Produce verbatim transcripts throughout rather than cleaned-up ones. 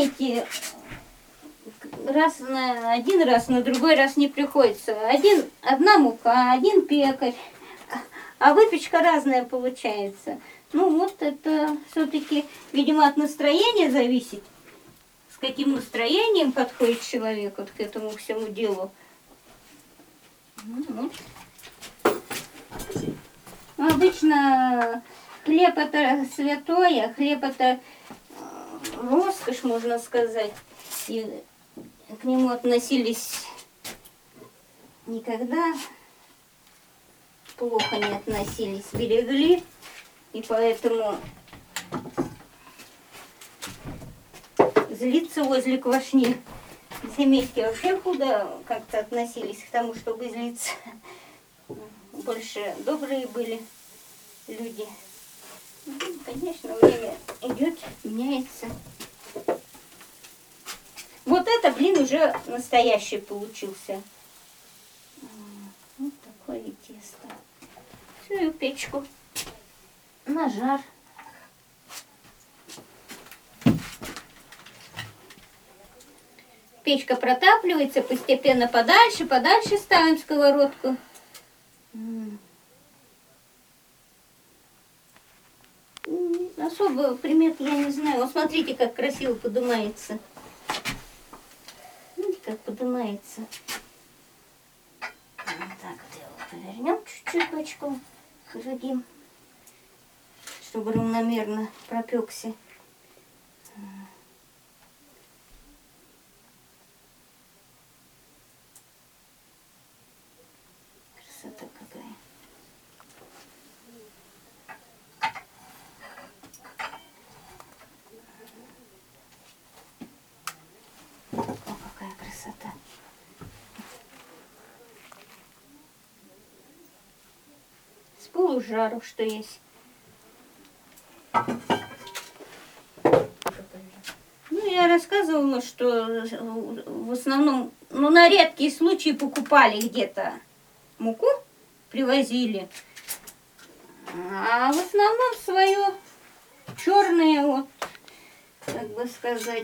понимаете, раз на один раз, на другой раз не приходится. Один, одна мука, один пекарь, а выпечка разная получается. Ну вот это все-таки, видимо, от настроения зависит, с каким настроением подходит человек вот к этому всему делу. Ну, обычно хлеб это святое, хлеб это роскошь, можно сказать. И к нему относились никогда плохо не относились, берегли. И поэтому злиться возле квашни в семействе вообще худо как-то относились к тому, чтобы злиться. Больше добрые были люди. Конечно, время идет, меняется. Вот это, блин, уже настоящий получился. Вот такое тесто. Все, и в печку. На жар. Печка протапливается, постепенно подальше, подальше ставим сковородку. Особо примет я не знаю. Вот смотрите, как красиво поднимается. Видите, как поднимается. Вот так вот его повернем чуть-чуть бочком, задим, чтобы равномерно пропекся. Красота какая. О, какая красота. С полужару, что есть. Ну, я рассказывала, что в основном, ну, на редкие случаи покупали где-то муку, привозили. А в основном свое черное, вот, как бы сказать,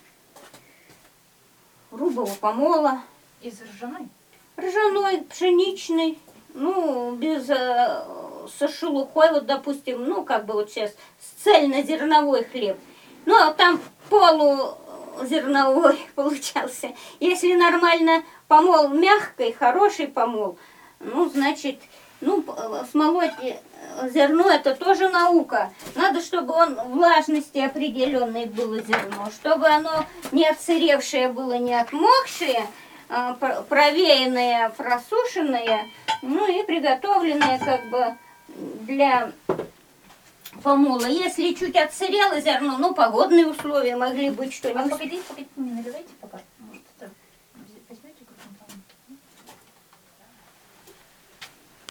грубого помола. Из ржаной? Ржаной, пшеничный, ну, без, э, со шелухой, вот, допустим, ну, как бы вот сейчас цельнозерновой хлеб. Ну, а там полузерновой получался. Если нормально помол мягкий, хороший помол, ну, значит, ну, смолоть зерно это тоже наука. Надо, чтобы он влажности определенной было зерно, чтобы оно не отсыревшее было, не отмокшее, а провеянное, просушенное, ну и приготовленное как бы для помола. Если чуть отсырело зерно, ну, погодные условия могли быть что-нибудь. А погоди, погоди, не наливайте.